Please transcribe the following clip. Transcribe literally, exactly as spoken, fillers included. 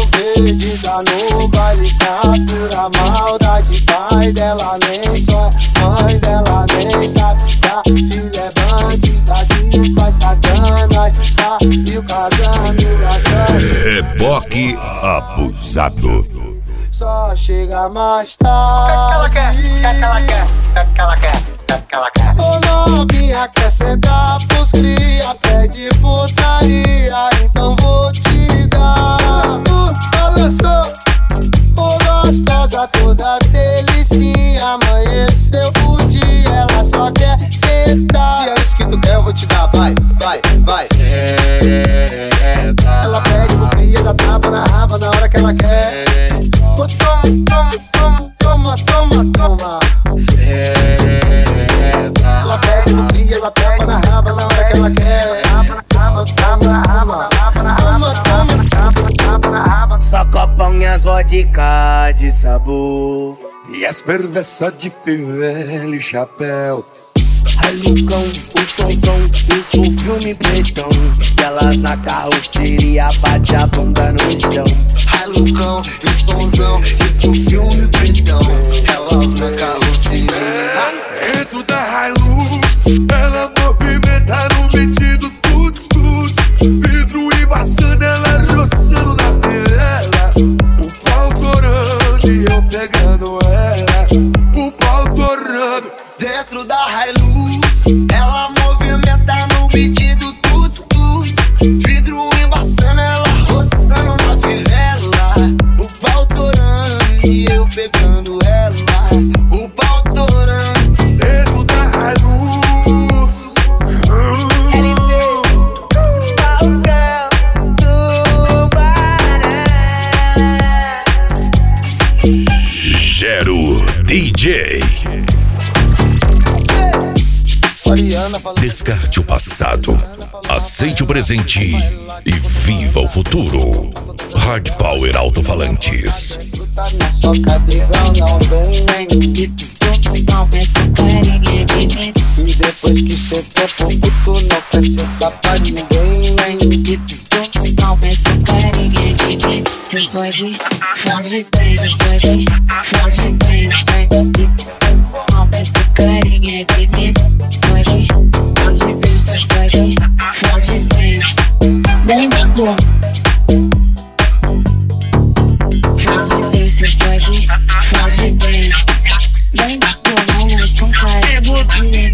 perdida no baile, tá pura maldade. Pai dela nem só, mãe dela nem sabe que a filha é bandida que faz sacanagem. Sabe o casamento. Reboque abusado. Só chega mais tarde. O que ela quer? O que ela quer? O que ela quer? O que ela quer? Ô novinha quer sentar pros cria, pede putaria, então vou te dar. Uh, balançou, ô gostosa toda delicinha. Amanheceu o dia, ela só quer sentar. Se é isso que tu quer, eu vou te dar, vai, vai, vai. Ela pede pro cria, dá tapa na raba na hora que ela quer. Oh, toma, toma, toma, toma, toma, toma. Ela pede pro cria, ela tapa na raba na hora que ela quer. Toma, toma, toma, toma. Só copão e as vodka de sabor E as perversas de fivela e chapéu. Ai Lucão, o somzão, isso um filme pretão. Elas na carroceria, bate a bunda no chão. Ai Lucão, e o somzão, isso um filme pretão. Elas na carroceria. Dentro da Hilux, ela movimenta no beat do tuts tuts. Vidro embaçando, ela roçando na fivela. O pau torando e eu pegando ela. O pau torando. Dentro da Hilux, ela movimenta no beat do tuts tuts. Vidro embaçando, ela roçando na fivela. O pau torando e eu pegando ela. O pau torando. Dentro da Hilux. Gero D J. Descarte o passado, aceite o presente e viva o futuro. Hard Power Alto-Falantes. Na soca de igual não tem. E depois que cê topa o puto, não quer sentar pra ninguém. Tu pode, pode bem, pode, pode bem, pode. Não pensa carinha de mim. Pode, pode bem, pode, pode bem. Bem bom. Pode bem, pode, pode bem. Bem bom, não mais com cara de mim.